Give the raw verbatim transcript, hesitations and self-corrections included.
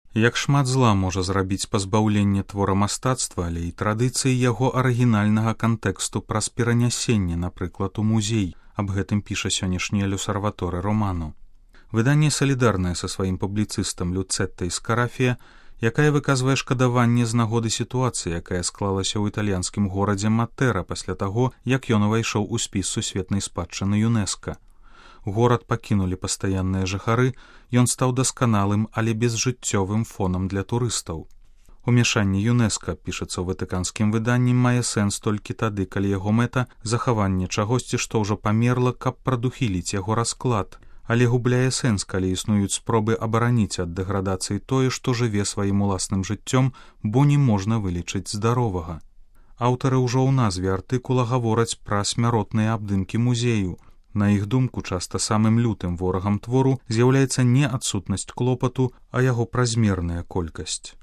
Як шмат зла можа зрабіць пазбаўленне твора мастацтва, але і традыцыі яго арыгінальнага кантэксту праз перанясенне, напрыклад, у музей. Аб гэтым піша сённяшні L'Osservatore Romano. Выданне салідарнае са сваім публіцыстам Люцэттай Скарафія, якая выказвае шкадаванне з нагоды сітуацыі, якая склалася ў італьянскім горадзе Матэра пасля таго, як ён увайшоў у спіс сусветнай спадчыны ЮНЕСКА. Горад пакінулі пастаянныя жыхары, ён стаў дасканалым, але безжыццёвым фонам для турыстаў. Умяшанне ЮНЕСКА, пішацца ў ватыканскім выданні, мае сэнс толькі тады, калі яго мэта захаванне чагосьці, што ўжо памерла, каб прадухіліць яго расклад, але губляе сэнс, калі існуюць спробы абараніць ад дэградацыі тое, што жыве сваім уласным жыццём, бо не можна вылічыць здаровага. Аўтары ўжо ў назве артыкула гавораць пра смяротныя абдымкі музею. На іх думку, часта самым лютым ворагам твору з'яўляецца не адсутнасць клопату, а яго празмерная колькасць.